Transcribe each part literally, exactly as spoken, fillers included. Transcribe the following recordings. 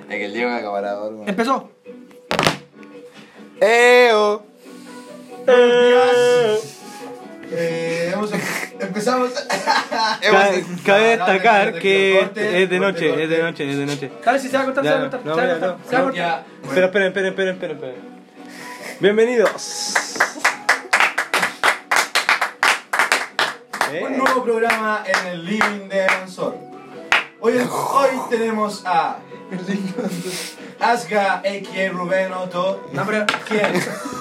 Es que el Diego es acaparador, weón. Empezó. ¡Eo! Eh, vamos a, empezamos. Cabe, cabe destacar que es de noche, es de noche, es de noche. Dale, si se va a cortar, se va a Ya, cortar. no, se va a mira, cortar. no. Se va a cortar. Ya, Espera, esperen, esperen, esperen, esperen, esperen. Bienvenidos. un nuevo programa en el Living de Mansor. Hoy, hoy tenemos a Asga, a k a. Rubén Otto. No, pero ¿Quién?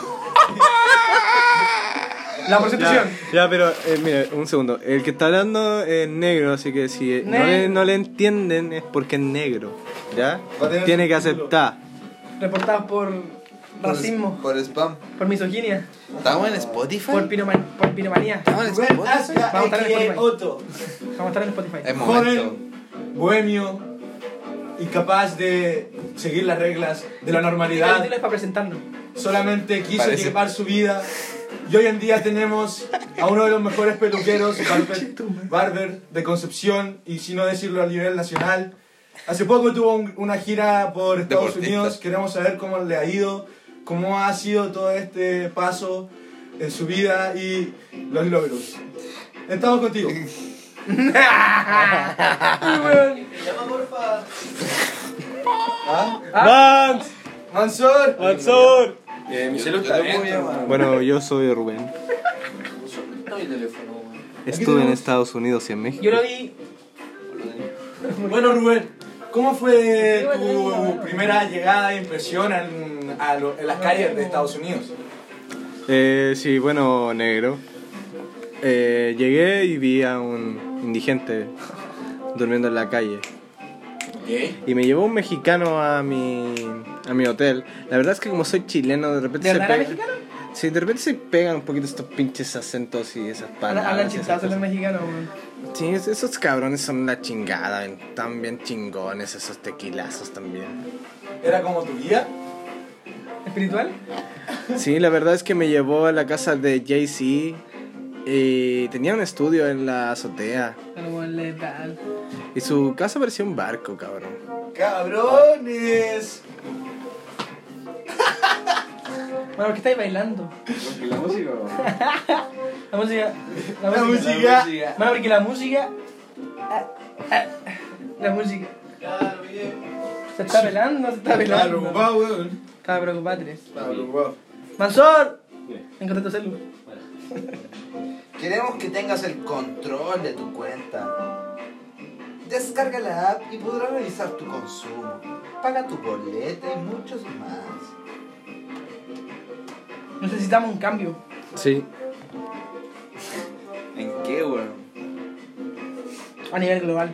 la prostitución. Ya, ya, pero eh, mira, un segundo. El que está hablando es negro, así que si eh, no, Ne- le, no le entienden es porque es negro. ¿Ya? Va a tener Tiene que subtítulo. aceptar. Reportados por racismo, Por spam. por misoginia, ¿Estamos en Spotify? por, pinoman, por pinomanía. ¿Estamos en Rubén Spotify? Asga, a Vamos a estar en k a. Spotify. Otto. Vamos a estar en Spotify. Es momento. Joven, bohemio, incapaz de seguir las reglas de la El normalidad. título es para presentarnos. Solamente quiso Parece. llevar su vida. Y hoy en día tenemos a uno de los mejores peluqueros, barber, barber de Concepción, y si no decirlo a nivel nacional. Hace poco tuvo un- una gira por Estados Deportista. Unidos. Queremos saber cómo le ha ido, cómo ha sido todo este paso en su vida y los logros. Estamos contigo. ¿Ah? ¡Vans! Mansor. ¡Mansor! Eh, mi celular está bien, weón. Bueno, yo soy Rubén. No mi teléfono, weón. Estuve en Estados Unidos y en México. Yo lo vi. Bueno, Rubén, ¿cómo fue tu primera llegada e impresión en, a lo- en las calles de Estados Unidos? Eh, sí, bueno, negro. Eh, llegué y vi a un indigente durmiendo en la calle. ¿Qué? Y me llevó un mexicano a mi, a mi hotel. La verdad es que como soy chileno, de repente ¿De se verdad era pega. mexicano? Sí, de repente se pegan un poquito estos pinches acentos y esas palabras. Hablan y esas chistazo los cosas. mexicanos, weón. Sí, es- esos cabrones son una chingada, ven, están bien chingones esos tequilazos también. ¿Era como tu guía? ¿Espiritual? Sí, la verdad es que me llevó a la casa de Jay-Z y tenía un estudio en la azotea. Como letal. Y su casa parecía un barco, cabrón. ¡Cabrones! Bueno, ¿por qué estáis bailando? La música, weón. La música. La, La música. música. Bueno, porque la música. ah, ah, La música. Se está pelando, se está Estaba pelando. preocupado, weón. Estaba preocupado, Tres. Estaba preocupado. Mansor, encontré tu celu. Queremos que tengas el control de tu cuenta. Descarga la app y podrás revisar tu consumo. Paga tu boleta y muchos más. Necesitamos un cambio. Sí. ¿En qué, weón? A nivel global.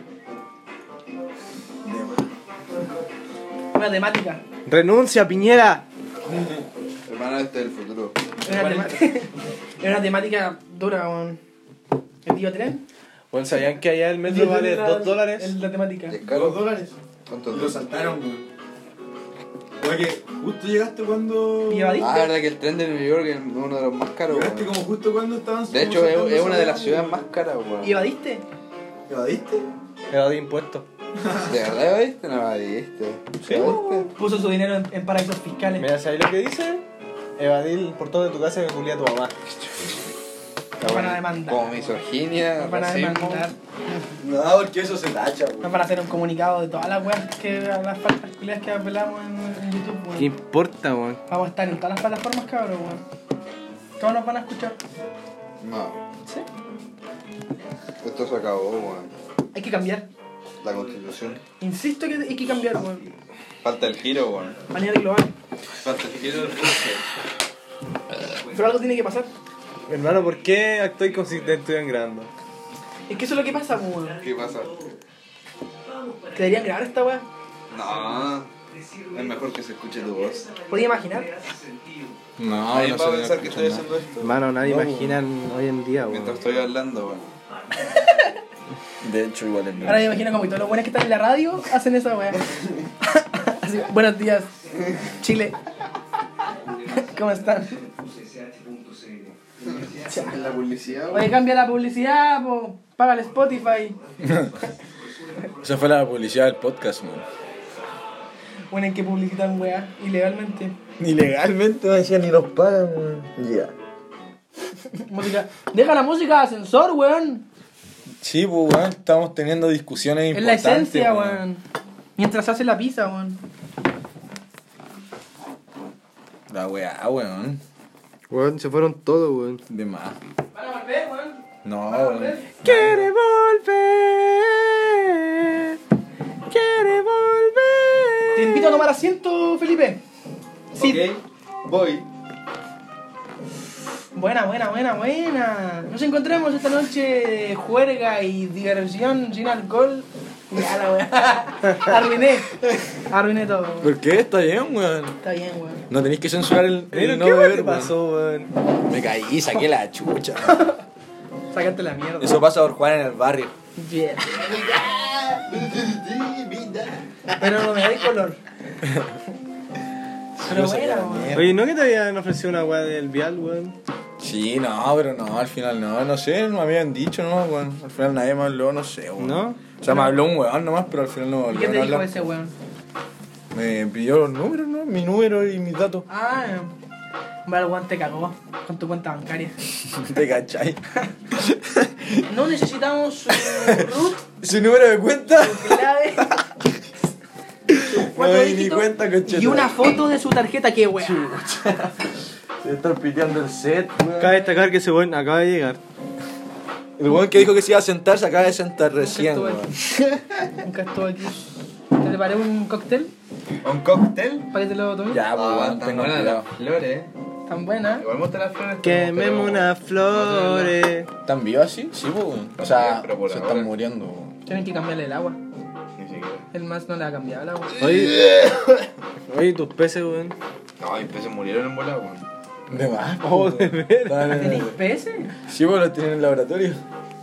Una temática. ¡Renuncia, Piñera! Hermano, este es el futuro. Es una, temática. Es una temática dura, weón. ¿El tío tren? Bueno, ¿sabían que allá el metro vale dos dólares? Es la temática. ¿Es ¿Dos caro? dólares? ¿Cuántos Y lo dólares? saltaron, weón. Oye, justo llegaste cuando... ¿Y evadiste? Ah, verdad que el tren de New York es uno de los más caros, Llegaste weón. como justo cuando estaban... De hecho, es, es una de las ciudades más caras, weón. ¿Y evadiste? ¿Evadiste? Evadí impuestos. ¿De verdad evadiste? No evadiste. Sí. ¿Evadiste? Puso su dinero en, en paraísos fiscales. Mira, ¿sabes lo que dice? Evadir por todo de tu casa que culía a tu mamá. Nos van a demandar. Como misoginia, Nos van a racismo. demandar. No, porque eso se tacha, weón. Nos van a hacer un comunicado de todas las weas que las faltas culiadas que apelamos en, en YouTube, weón. ¿Qué importa, weón? Vamos a estar en todas las plataformas, cabrón, weón. Todos nos van a escuchar. No, ¿Sí? esto se acabó, weón. Hay que cambiar. La constitución. Insisto que hay que cambiar, weón. Falta el giro, weón. A nivel global. Falta el giro del fútbol. Pero algo tiene que pasar. Hermano, ¿por qué actué como si te estuvieran grabando? Es que eso es lo que pasa, weón. ¿Qué pasa? Que deberían grabar esta weá. No, es mejor que se escuche tu voz. Podía imaginar. No, Nadie va a pensar que estoy haciendo esto Hermano, nadie No, imagina hoy en día, weón. mientras estoy hablando, weón. De hecho, igual es Ahora me imagino como que todos los buenos que están en la radio hacen esa weá. Así, buenos días, Chile. ¿Cómo están? En la publicidad, Oye, cambia la publicidad, po. Paga el Spotify. Esa fue la publicidad del podcast, man. Bueno, hay que publicitar weá ilegalmente. Ilegalmente me decían ni nos pagan, weón. Ya. Música. Deja la música de ascensor, weón. Sí, pues, weón, estamos teniendo discusiones Es la importantes. esencia, weón. Mientras hace la pizza, weón. La weá, weón. Weón, se fueron todos, weón. De más. Van a volver, weón. No, Van a weón. volver. Quiere volver. Quiere volver. Te invito a tomar asiento, Felipe. Sí. Ok, voy. Buena, buena, buena, buena. Nos encontramos esta noche juerga y diversión sin alcohol. Ya la weá. Arruiné. Arruiné todo. weón. ¿Por qué? Está bien, weón. Está bien, weón. No tenéis que censurar el, Pero el no ¿qué weón beber, te weón. pasó, weón? Me caí, saqué la chucha. Sácate la mierda. Eso pasa por jugar en el barrio. Yeah. Pero no me da color. Pero Yo saqué bueno, la weón. mierda. Oye, ¿no que te habían ofrecido una weá del vial, weón? Sí, no, pero no, al final no, no sé, no me habían dicho, no, weón. Al final nadie me habló, no sé, weón. ¿No? O sea, me habló un weón nomás, pero al final no me ¿Y volvió qué a te dijo hablar. ese weón? Me pidió los números, ¿no? Mi número y mis datos. Ah, bueno, el weón te cagó con tu cuenta bancaria. ¿Te cachai? No necesitamos su root, ¿Su número de cuenta? su clave, su No cuatro me di ni dígitos cuenta, concheta. y una foto de su tarjeta. Que weón. Se está piteando el set, weón. Cabe destacar que ese weón acaba de llegar. El weón que dijo que se iba a sentar se acaba de sentar recién, estuve weón. Nunca estuve aquí. ¿Te preparé un cóctel ¿Un cóctel? para que te lo tomes? Ya, pues, Ah, weón, tan tengo buenas cuidado. las flores. Tan buena. Igual me gustan las flores. Quememos pero- unas flores. ¿Están vivos así? Sí, pues, weón. O sea, Pero por se ahora. están muriendo, weón. Tienen que cambiarle el agua. Ni siquiera. El más no le ha cambiado el agua. Oye, oye, tus peces, weón. No, mis peces murieron en bola, weón. De más, Oh, de veras. Estaban en ¿Tenéis el- peces? Sí, pues los tienen en el laboratorio.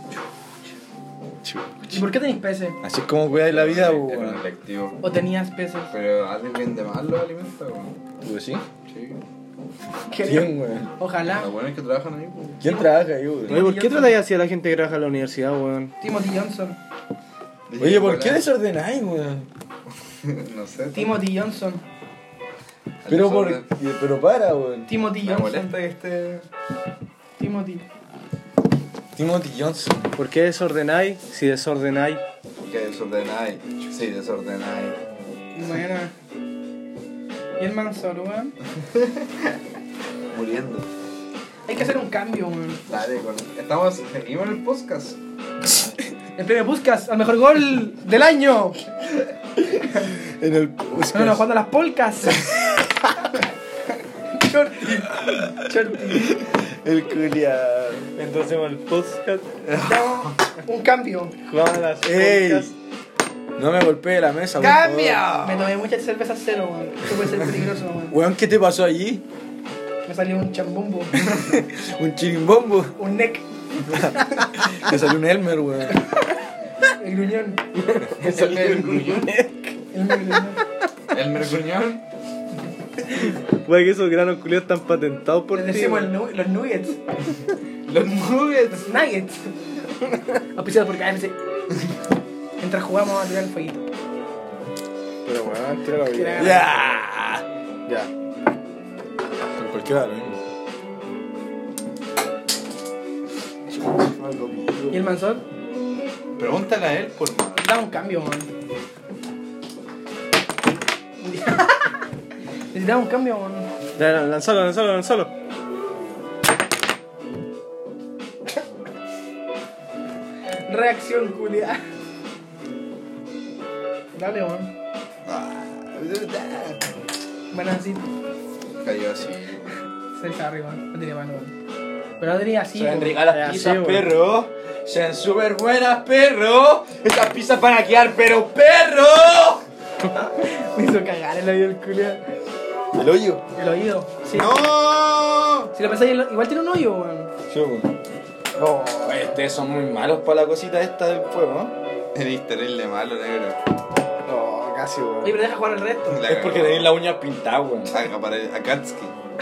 ¿Y por qué tenéis peces? Así es como cuidáis la vida, pues, Era un weón. electivo. ¿O tenías peces? Pero alguien vende mal los alimentos, weón. ¿Tú sí? Sí. ¿Quién, weón? Ojalá. Los buenos que trabajan ahí, pues. ¿Quién trabaja ahí, weón? Oye, ¿por qué tratáis así a la gente que trabaja en la universidad, weón? Timothy Johnson. Oye, ¿por qué desordenáis, weón? No sé. Timothy Johnson. Pero por... Pero para, weón. Timothy Me Johnson. molesta que esté. Timothy. Timothy Johnson. ¿Por qué desordenáis si desordenáis? Que desordenáis. Sí, desordenáis. Buena. Y el Mansor, weón. Muriendo. Hay que hacer un cambio, weón. Dale, con... Estamos. Seguimos en el podcast. El premio Puskas al mejor gol del año. En el... No, no, jugando a las polcas. Shorty. Shorty. El culiado. Entonces, el podcast. Damos un cambio. Jugamos a las ¡Ey! podcasts. No me golpee la mesa, por ¡Cambio! favor. Me tomé muchas cervezas cero, weón. Esto puede ser peligroso, weón. Weón, ¿qué te pasó allí? Me salió un chambumbo. Un chirimbombo. Un neck. Te salió un Elmer, weón. El gruñón. El mergruñón. El gruñón. El mergruñón. Weón, que esos granos culiados están patentados por Le ti. decimos el weón. nu- los nuggets. Los nuggets. Los nuggets. Auspiciados por K F C. Mientras jugamos a tirar el fueguito. Pero weón, tíralo bien. Tira. Ya. Ya. Pero ¿por qué da lo mismo? ¿Y el Mansor? Pregúntale a él por más. Da un cambio, man. Necesitamos un cambio, man. Ya, ya, lanzalo, lanzalo, lanzalo. Reacción culia. Dale, man. Bueno, así. Cayó así. Se está arriba, no tenía mano, man. Pero no tenía así. Sean po. ricas las Así, pizzas, weón. perro. Sean súper buenas, perro. Estas pizzas van a quedar, pero perro. Me hizo cagar el oído del culia. El hoyo. El oído. Sí. ¡No! Si lo pensáis, igual tiene un hoyo, man. Sí, weón. Oh, ustedes son muy malos para la cosita esta del fuego, ¿no? Eres terrible malo, negro. No, casi, weón. Oye, pero deja jugar el resto. La Es porque cagó. tenéis la uña pintada, weón. Saca para el Akatsuki.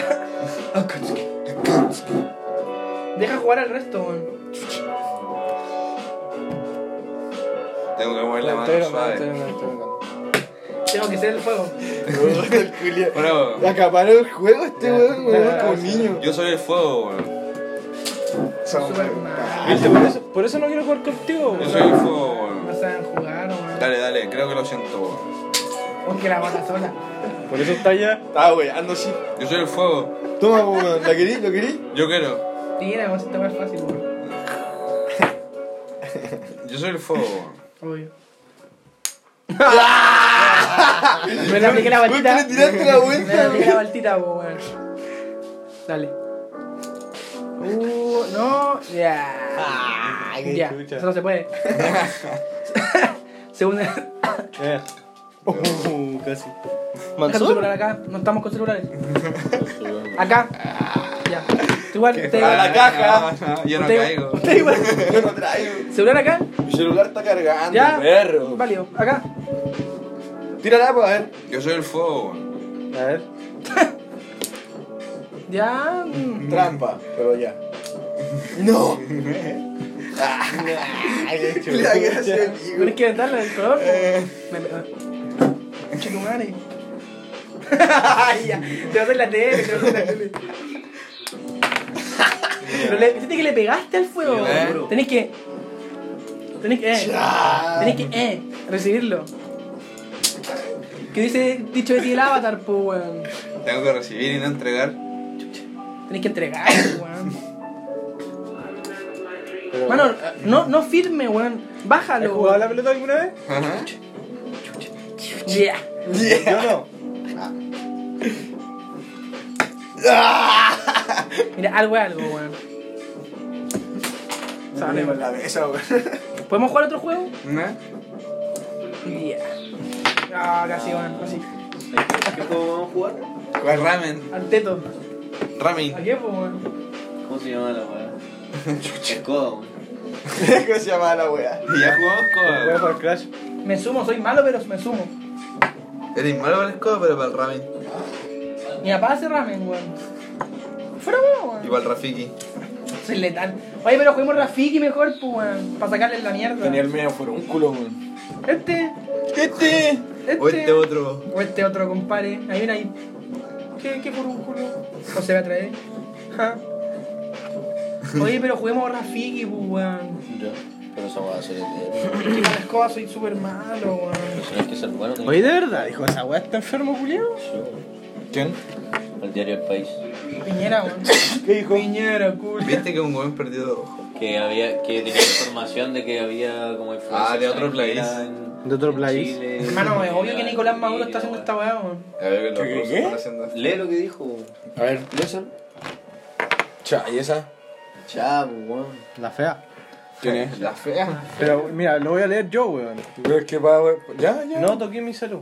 Deja jugar el resto, man. Tengo que mover la Estoy mano grabando, suave. estoy grabando, estoy grabando. Tengo que ser el fuego. Bueno, Acaparó el juego este weón, weón, Ya. como un niño. yo soy el fuego, weón. Superman. ¿Viste? Por eso, por eso no quiero jugar contigo, Yo weón. soy el fuego, No weón. saben jugar, weón. Dale, dale, creo que lo siento, weón. Porque la bota sola. Por eso está allá. Estaba weando así. Yo soy el fuego. Toma, weón, ¿la querís? ¿Lo querís? Yo quiero. Tira, vamos a estar más fácil, weón. Yo soy el fuego, weón. Obvio. Me le apliqué la ¿Por qué baltita. le tiraste la Me le vuelta, apliqué la weón? baltita, po, weón. Dale. Uh, no. Ya. Ay, qué Ya. chucha. Eso no se puede. Segunda. Eh. Uh, casi. Deja tu celular acá. No estamos con celulares. Acá. Ya. Tú igual. Usted A la igual. caja. Yo no Usted- caigo. Usted igual. Yo no traigo. Celular acá. Mi celular está cargando, Ya. perro. Válido. Acá. Tírala, pues, a ver. Yo soy el fuego, weón. A ver. Ya. mm. Trampa, pero ya. No. La gracia, amigo. Tienes que darle el color. Eh. Me- me- Chitumare. Ya. Te vas a hacer la tele. Te vas a hacer la tele. Pero le, ¿viste que le pegaste al fuego? Claro. Tenés que. Tenés que. Eh, tenés que. Eh, recibirlo. ¿Qué dice dicho de ti el avatar, po, weón? Tengo que recibir y no entregar. Tenés que entregar, weón. Mano, no, no firme, weón. ¿Has Bájalo, jugado a la weón. pelota alguna vez? Ajá. Yeah. Yo no. Mira, algo es algo, weón. Sale, Con weón. la mesa, weón. ¿Podemos jugar otro juego? ¿No? Yeah. Ah, casi, weón, casi. ¿Qué juego vamos a jugar? Jugar ramen. Al teto. Ramen. ¿A qué, po, weón? ¿Cómo se llama la weá? Escoda, weón. ¿Cómo se llama la weá? ¿Y ya jugamos Voy a con... jugar Crash. Me sumo, soy malo, pero me sumo. Eres malo para el escoba, pero para el ramen. Mi papá hace ramen, weón. Fuera, weón. Y para el Rafiki. Soy letal. Oye, pero juguemos Rafiki mejor, pues, weón. Para sacarle la mierda. Tenía el medio furúnculo, weón. Este, Este. este. O este otro. O este otro, compadre. Ahí viene ahí. ¿Qué, qué por un culo? No se va a traer. Ja. Oye, pero juguemos Rafiki, pues, weón. Ya. Pero esa weá se le Es que con la escoba soy súper malo, weón. Tienes que ser bueno. tenés Oye, que- ¿de verdad? Dijo, ¿esa weá está enfermo, Julio? Sí, weón. ¿Quién? El diario El País. Piñera, weón. ¿Qué dijo? Piñera, culo. ¿Viste que un weón perdió dos ojos? Que había, que tenía información de que había como influencia Ah, de otro extranjera país. en- De otro en país. Chile. Hermano, es obvio que Era- Nicolás Maduro está haciendo esta weá, weón. A ver, que los ¿Qué, rusos qué? están haciendo. Lee lo que dijo. A ver. ¿Lesen? Cha, ¿y esa? Chavo, weón. La fea. ¿Quién es? La fea. Pero mira, lo voy a leer yo, weón. Pero es que va, weón. Ya, ya. No toqué mi salud.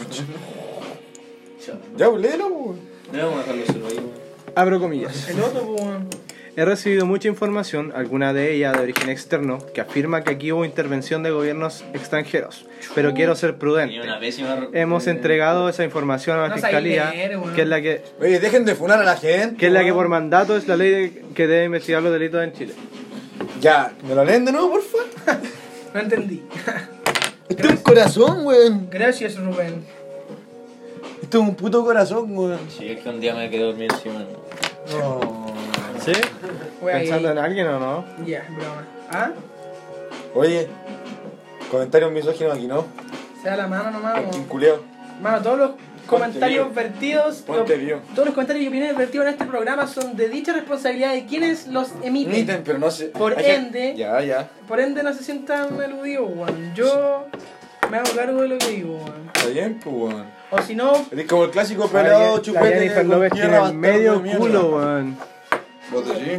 Chavo. Ya, pues, léelo, weón. Debemos dejarlo solo ahí, weón. Abro comillas. El otro, pues, weón. He recibido mucha información, alguna de ella de origen externo, que afirma que aquí hubo intervención de gobiernos extranjeros. Pero quiero ser prudente. Tenía una pésima. Hemos entregado esa información a la No sabía fiscalía, leer, weón. que es la que Oye, dejen de funar a la gente. que es la que weón. por mandato es la ley de- que debe investigar los delitos en Chile. Ya, ¿me lo leen de nuevo, porfa? No entendí. Esto es un corazón, weón. Gracias, Rubén. Esto es un puto corazón, weón. Sí, es que un día me quedé dormido encima. No. ¿Sí? Wea, ¿Pensando y- en alguien o no? Ya, broma. ¿Ah? Oye, comentarios misóginos aquí, ¿no? Se da la mano nomás, Aquí, weón. culeo. Mano, todos los comentarios view. vertidos, Ponte lo- view. todos los comentarios y opiniones vertidos en este programa son de dicha responsabilidad de quienes los emiten. Emiten, pero no sé. Por hay que- ende- Ya, ya. Por ende, no se sientan eludidos, weón. Yo me hago cargo de lo que digo, weón. Está bien, pues, weón. O si no, Eres como el clásico La pelado Jen- chupete. la Jennifer con López tierra, tiene bastardo medio de mierda. culo, weón. ¿Vos de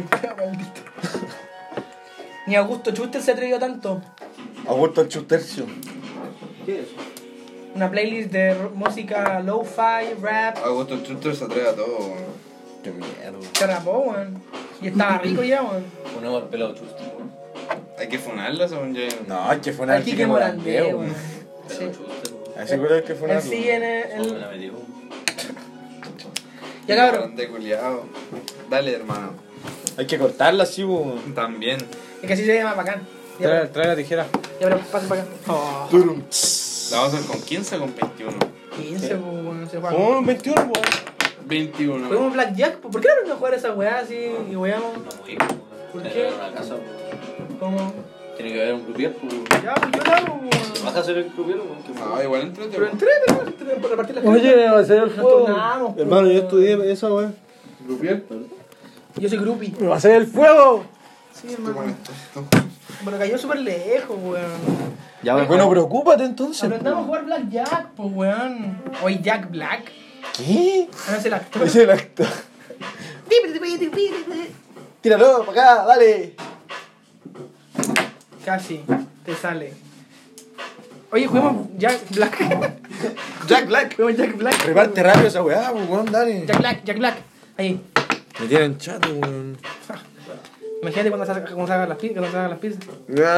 ni Augusto Schuster se atrevió tanto. Augusto el Chustercio. ¿Qué es? Una playlist de r- música lo-fi, rap, Augusto Chutter se atreve a todo, weón. Qué mierda. se rapó, weón. Y estaba rico ya, weón. Ponemos al pelado chusto, weón. Hay que funarla, según yo. No, es que fue una Aquí que Morandé, weón. Sí. Pelado chusto, weón. Así creo que fue una. Él sigue en el... Solo me el- la metí, weón. Ya, cabrón. De culiao. Dale, hermano. Hay que cortarla así, weón. También. Es que así se llama bacán. Ya, Trae, pero, trae la tijera. ya, pero pasen para acá. Oh. Turum. ¿La vamos a hacer con quince o con veintiuno? quince, pues, weón. Se juega. ¿Cómo? ¿veintiuno, weón? veintiuno. Juguemos Blackjack, ¿por qué no aprendimos a jugar esa weá así y weamos? ¿Por qué? Una casa. ¿Cómo? Tiene que haber un croupier, pues. Ya, pues yo lo hago, weón. Vas a hacer el croupier, weón. que Ah, igual entrete. Pero entrete, ¿no? Entrete por repartir las Oye, va a ser el Nos fuego. turnamos, pues, Hermano, yo weón. estudié esa, weón. Croupier. Yo soy groupie. ¡Va a ser el fuego! Sí, hermano. Bueno, cayó súper lejos, weón. Ya, weón. Bueno, preocúpate entonces. Aprendamos a jugar Blackjack, pues, weón. Oye, Jack Black. ¿Qué? No es el actor. Es el actor. Tíralo, para acá, dale. Casi, te sale. Oye, juguemos Jack Black. Jack Black. Juguemos Jack Black. Reparte rápido esa weá, weón, dale. Jack Black, Jack Black. Ahí. Me tienen chato, weón. Imagínate cuando se hagan cuando se hagan las pizzas. Cuando se hagan las pizzas.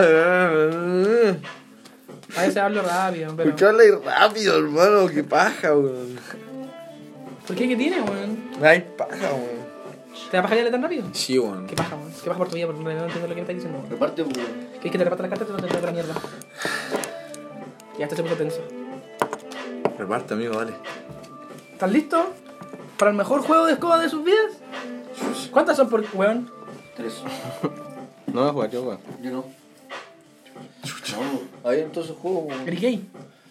A veces hablo rápido, pero. ¿Por qué hablas rápido, hermano? Qué paja, weón. ¿Por qué? ¿Qué tiene, weón? Ay, paja, weón. ¿Te va a pajar ya tan rápido? Sí, weón. ¿Qué paja, weón? ¿Qué paja por tu vida? Porque no entiendo lo que me estás diciendo. Reparte, pues. ¿Quieres que te reparte la carta? Te no te la mierda. Ya, esto se puso tenso. Reparte, amigo, dale. ¿Estás listo? ¿Para el mejor juego de escoba de sus vidas? ¿Cuántas son por weón? Tres. No voy a jugar, yo, weón. Yo no. No. Ahí entonces juego, weón. ¿Eres gay?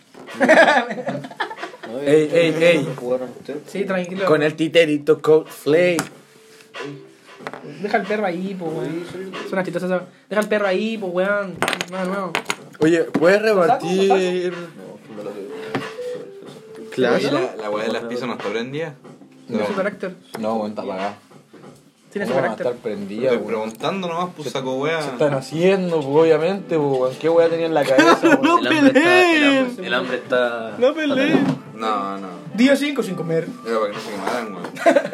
No, Ey, ey, ey. ¿Jugaron ustedes? Sí, tranquilo. Con el titerito Cold Flake. Deja el perro ahí, pues, weón. Suena chistoso eso. Deja el perro ahí, pues, weón. No, no. Oye, ¿puedes repartir? No, no lo veo. Claro. La, la weá de las pizzas no está prendida. Tiene su carácter. No, weón, está apagado. Tiene su ¿Cómo va a carácter. estar prendida, Estoy weón? preguntando nomás, pues saco ¿Qué weá. están haciendo, pues, obviamente, pues, weón? ¿Qué weá tenía en la cabeza, weón? El hambre está. El hambre, el hambre está. No peleen. No, no. Día cinco sin comer. Era para que no se quemaran, weón.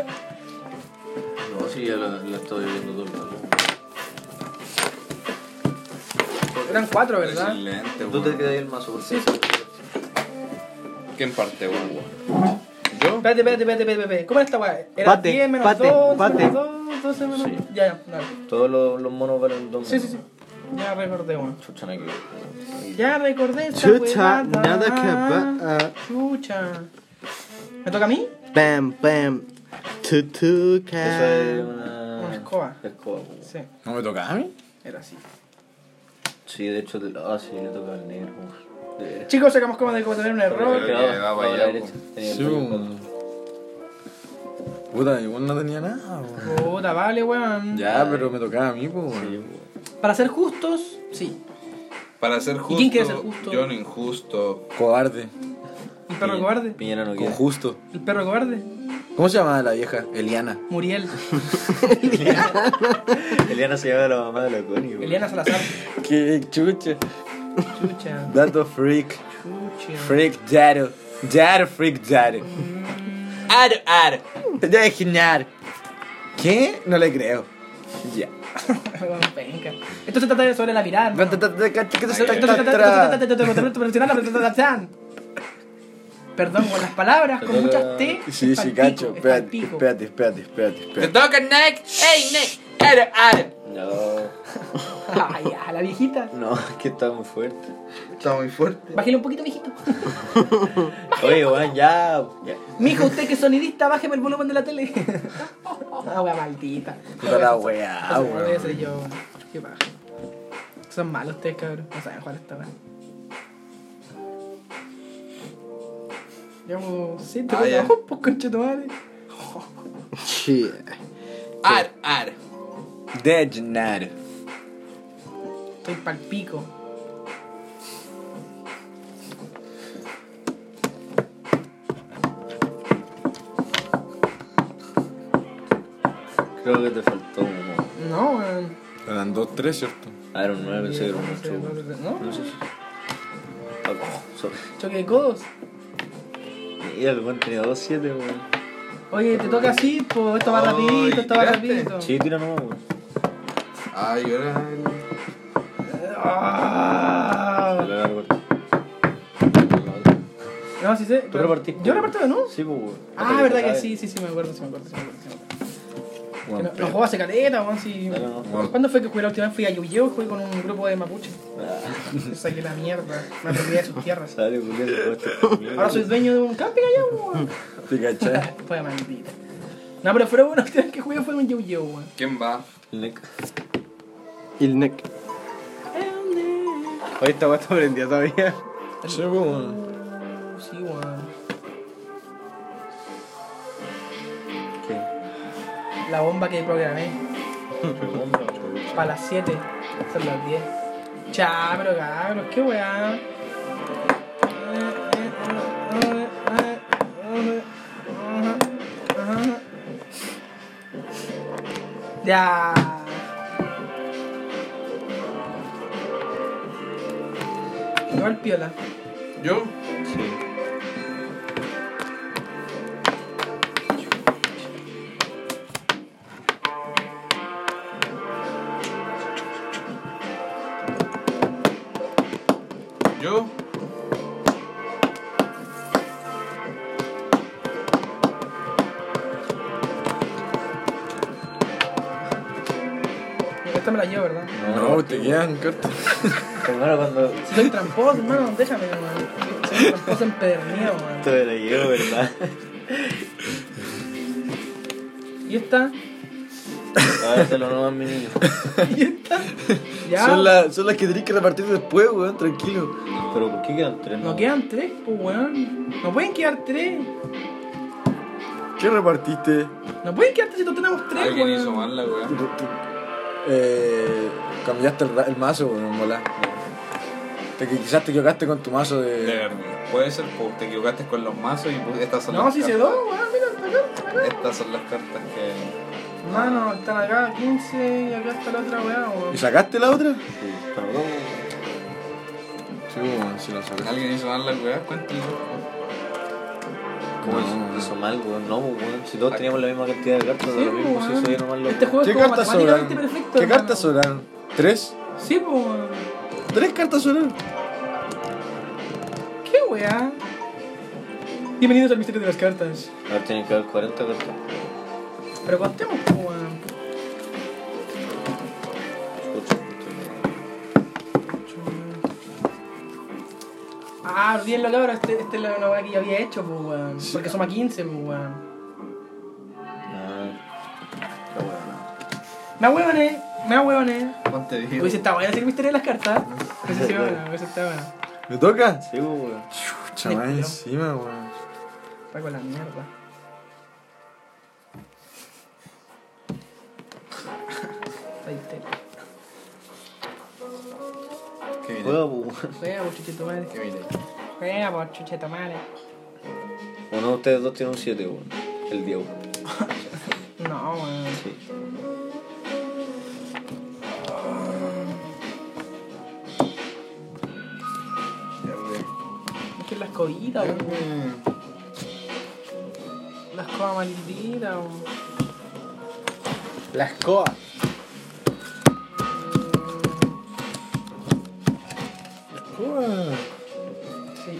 No, sí, ya la, la estoy viendo todo el rato. Eran cuatro, ¿verdad? Excelente, Tú te weón. quedas ahí el mazo, por Sí, sí. sí. ¿Quién parte, weón? ¿Yo? Espérate, espérate, espérate, espérate. ¿Cómo era esta weá? Era Pate, diez menos pate, dos, pate. menos dos, doce menos. Sí. Ya, ya, dale. Todos los, los monos valen dos. Sí, sí, sí. Ya recordé, weón. Chucha, no hay que ver. Ya recordé esta Chucha, huevada. nada que va. Chucha. ¿Me toca a mí? Bam, bam. Tutuca. Eso es Una una. escoba. Escoba, po. Sí, ¿No me toca a mí? era así. Sí, de hecho, te- ah, sí, le toca al negro. Uf, de veras. Chicos, sacamos como de cometer un error. Creo que va para a la allá, derecha. po. Tenía el Sí, medio po. cuatro. Puta, igual no tenía nada, weón. Puta, vale, weón. Ya, pero me tocaba a mí, pues, Sí, weón. po. Para ser justos, sí. Para ser justo. quién quiere ser justo? Yo no injusto. Cobarde. El perro Piñera- cobarde. Piñera no Con quiere. justo. El perro cobarde. ¿Cómo se llamaba la vieja? Eliana. Muriel. Eliana se llama la mamá de la Connie, po. Eliana Salazar. Qué chucha. Chucha. Dato freak. Chucha. Freak dato. Dato freak dato. Aro, aro. Te debe genial. ¿Qué? No le creo. Ya. Weón, penca. Esto se trata de sobre la mirada. hermano. Esto se trata esto se trata de profesional la Perdón por las palabras, con muchas T. Sí, es sí, palpico, cacho. es Espérate, palpico. espérate, espérate, espérate, ¡Te espérate. toca, Nick! ¡Ey, Nick! ¡Aro, aro! No, Ay, a la viejita. no, es que está muy fuerte. Está muy fuerte. Bájale un poquito, mijito. Oye, weón, ya. ya. Mijo, usted que es sonidista, bájeme el volumen de la tele. Ah, wea maldita. Puta la weá, Eso voy a weón. hacer yo. Qué paja. Son malos ustedes, cabrón. No saben jugar esta wea. Ya, pues, sí, te Ah, toca ya. a vos, pues, concha tu madre. Shit. ¡Ar, ar! Degenerate. Estoy pa'l pico. Creo que te faltó uno. No, weón. Eran dos, tres, ¿cierto? Ah, era un nueve, pensé que era un No sé, ocho. no sé, ¿no? No sé si. Ah, sorry. Choque de codos. Mira, el weón tenía dos siete, weón. Oye, te toca así, pues esto va Ay, rapidito, esto va tiraste. rapidito. Sí, tira nomás, weón. Ay, yo era el. Ah. Te la repartí. No, sí sé. Tú repartiste. Yo repartí, ¿no? Sí, pues, weón. Ah, verdad que sí, sí, sí, me acuerdo, sí me acuerdo, sí me acuerdo. Sí me acuerdo. Que Buen no, no perro. jugó hace caleta, weón. Si... Claro, no. ¿Cuándo fue que jugué la última vez? Fui a Yu-Gi-Oh! Jugué con un grupo de mapuche. Ah, Me saqué la mierda. Me apropié de sus tierras. Sale, porque se jugaste Ahora soy dueño de un camping allá, weón. ¿Te cachai? Fue maldita. No, pero fuera bueno, la última vez que jugué fue un Yu-Gi-Oh! Weón. ¿Quién va? Nick. Ilnek. Oye, esta weá está prendida todavía. Sí, pues, weón. Uh, Sí, weón. ¿Qué? La bomba que programé. Segundo. Para las siete. Son las diez. Cha, pero cabros, qué weá. Ya. Igual piola. ¿Yo? Sí. ¿Yo? Esta me la llevo, ¿verdad? No, te quedan cartas. Hermano, cuando. Si soy tramposo, hermano, déjame, hermano. Soy tramposo empedernido, weón. Esto me lo llevo, ¿verdad? ¿Y esta? Ahora este lo nomás mi niño. ¿Y esta? Ya. Son, la- son las que tenés que repartir después, weón, tranquilo. Pero ¿por qué quedan tres? No quedan tres, pues, weón. No pueden quedar tres. ¿Qué repartiste? No pueden quedar tres si todos tenemos tres, Alguien weón. hizo mal la weá. Tú- tú- Eh, cambiaste el, ra- el mazo, weón, mola. Te, que quizás te equivocaste con tu mazo De de... verdad. Puede ser, pues te equivocaste con los mazos y pues, estas son No, las si se cartas. dos, weón, mira, esta carta, acá. Estas son las cartas que. Mano, están acá quince y acá está la otra weá, weón. ¿Y sacaste la otra? Sí, pero ¿cómo? Sí, weón, sí la sacaste. ¿Alguien hizo mal la weá? Cuéntale. ¿Cómo No. hizo mal, weón? No, pues, weón. Si todos teníamos la misma cantidad de cartas, Sí, da lo mismo. Si weón. eso ya nomás lo. Este juego ¿Qué es como cartas matemáticamente sobraron? perfecto. ¿Qué hermano. cartas sobraron? ¿Tres? Sí, pues, weón. ¿Tres cartas sobraron? ¿Qué weá? Bienvenidos al misterio de las cartas. Ahora tienen que haber cuarenta cartas. Pero contemos, pues, weón. Ah, olvídenlo, cabrón. Este, este es la la weá que yo había hecho, pues, weón. Porque somos a quince, pues, weón. Ah, qué weón. Me ahueoné, me ahueoné. Ponte vivo. Hubiese estado bueno hacer el misterio de las cartas. Hubiese sido bueno, hubiese estado bueno. ¿Me toca? Sí, pues, weón. Chamán Ay, encima, weón. Está con la mierda. Está histérico. ¿Qué viene? Juega, pues, weón. Juega, por chuchito madre. ¿Qué viene? Juega, por chuchito madre. Uno de ustedes dos tiene un siete, weón. El Diego. No, weón. Sí. Es que es la escobita, weón. La escoba maldita, weón. La escoba. Sí.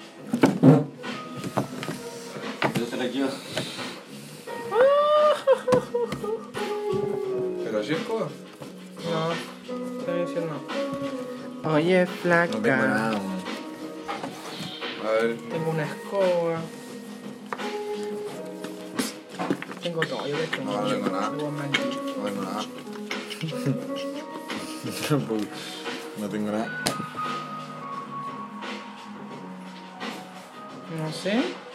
Yo se la quiero. ¿Pero si es coba? No, te voy a decir no. Oye, No flaca. tengo nada, weón. A ver. Tengo una escoba. Tengo todo, yo de esto. No, no tengo nada. Weón maldito. No tengo nada. Tampoco. No tengo nada. No sé.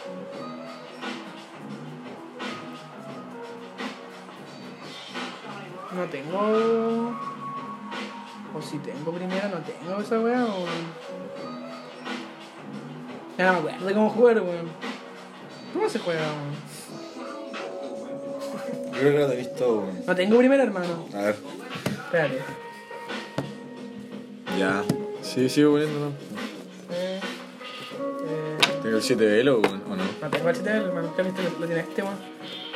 No tengo. O si tengo primero, no tengo esa weá, o. Ya no me acuerdo de cómo jugar, weón. ¿Cómo se juega, weón? Yo creo que lo tenéis todo, weón. No tengo primero, hermano. A ver. Espérate. Ya. Sí, sigo poniendo, ¿no? Eh, eh, Tengo el siete velo, weón, ¿o no? no tengo el siete, hermano. ¿Qué viste? Lo tiene este, weón.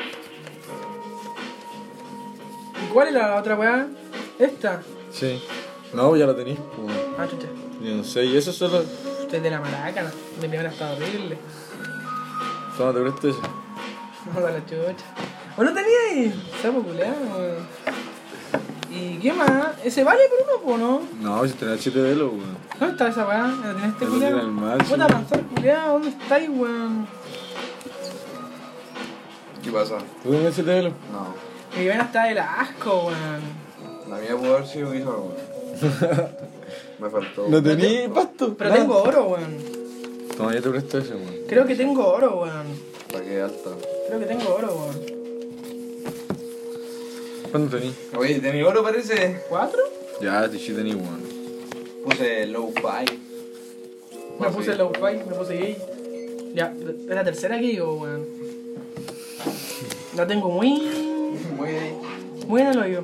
¿Y cuál es la otra weá? Esta. Sí. No, ya lo tenéis, weón. Ah, chucha. Yo no sé, y eso solo. Estoy de la maraca, ¿no? Mi primera está horrible. Toma, te presto ese. No, da la chucha. ¿O lo teníais? Sapo culeado, weón. ¿Y qué más? ¿Ese vale por uno o no? No, si tenés siete velos, weón. ¿Dónde está esa weá? ¿La tenés este Ya lo culeado? tiene al máximo. Puta avanzar culeado, ¿dónde estáis, weón? ¿Qué pasa? ¿Tú tenés siete velos? No. Mi vena está de la asco, weón. La mía pudo haber sido Guizar, weón. Me faltó. ¿No tenés pasto? Pero Nada. tengo oro, weón. Toma, ya te presto ese, weón. Creo que tengo oro, weón. ¿Para qué alta? Creo que tengo oro, weón. ¿Cuánto tenés? Oye, ¿tenés oro parece? ¿Cuatro? Ya, sí, sí tenés, weón. Puse low fi. Me puse low fi, me puse gay. Ya, es la tercera que digo, weón. La tengo muy. Muy bien. muy en el hoyo.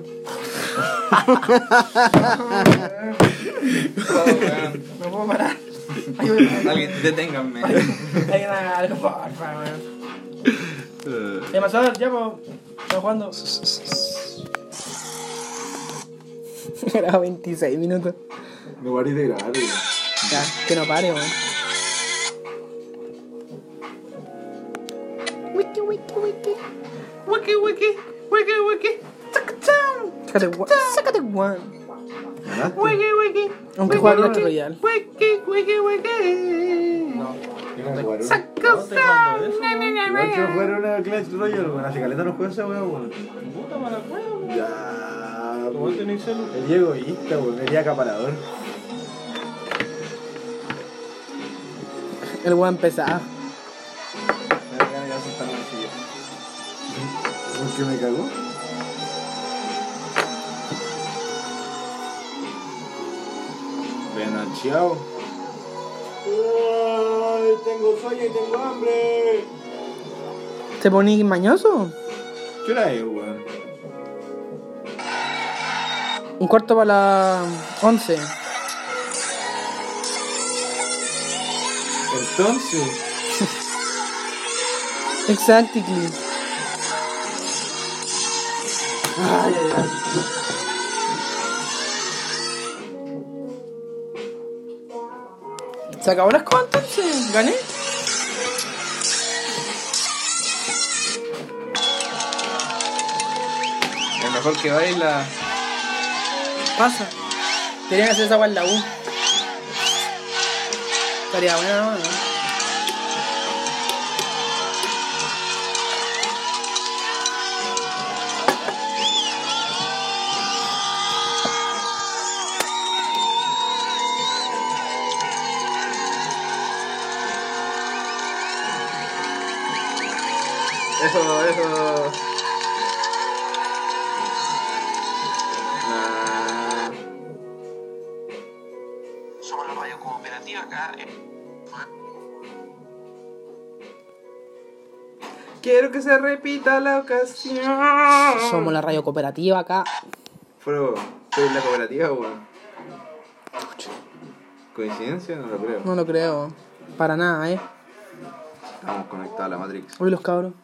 Oh, weón. No puedo parar. Ayúdame. Alguien, deténganme. Alguien haga algo, porfa, weón. Eh, más a ver, ya, pues. Estamos jugando. Era veintiséis minutos. No parís de grabar, weón. Ya, que no pare, weón. Wiki, wiki, wiki. Wiki, wiki. Wiki, wiki. Sácate one. Sácate one. ¿Ganaste? Wiki, wiki. Aunque juega Clash Royale. Wiki, wiki, wiki. No. Saca Igual quiero jugar una Clash Royale, weón. Hace caleta no juega esa weón, weón. Puta mala juego. Ya. El Diego egoísta, weón. El acaparador. El weón pesado. ¿Por qué me cagó? Ven al chiao. Ay, tengo sueño y tengo hambre. ¿Te poní mañoso? ¿Qué hora es, weón? Un cuarto para las once. Entonces. Exactly. Ay, ay, ay. ¿Se acabó la escoba entonces? ¿Gané? El mejor que baila. Pasa. Querían hacer esa agua en la U. Estaría buena, ¿no? Eso, eso. Nah. Somos la radio cooperativa acá. eh. Quiero que se repita la ocasión. Somos la radio cooperativa acá. Pero, soy la cooperativa, weón. ¿Coincidencia? No lo creo. No lo creo. Para nada, ¿eh? Estamos conectados a la Matrix. Hoy los cabros.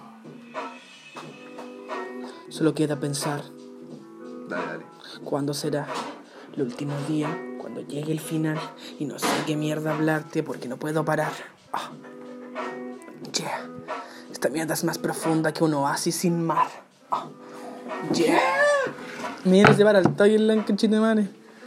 Solo queda pensar. Dale, dale. ¿Cuándo será el último día? Cuando llegue el final y no sé qué mierda hablarte porque no puedo parar. Ah. Yeah. Esta mierda es más profunda que un oasis sin mar. Ah. Yeah. Mira, se para el toy en la canchita de manes.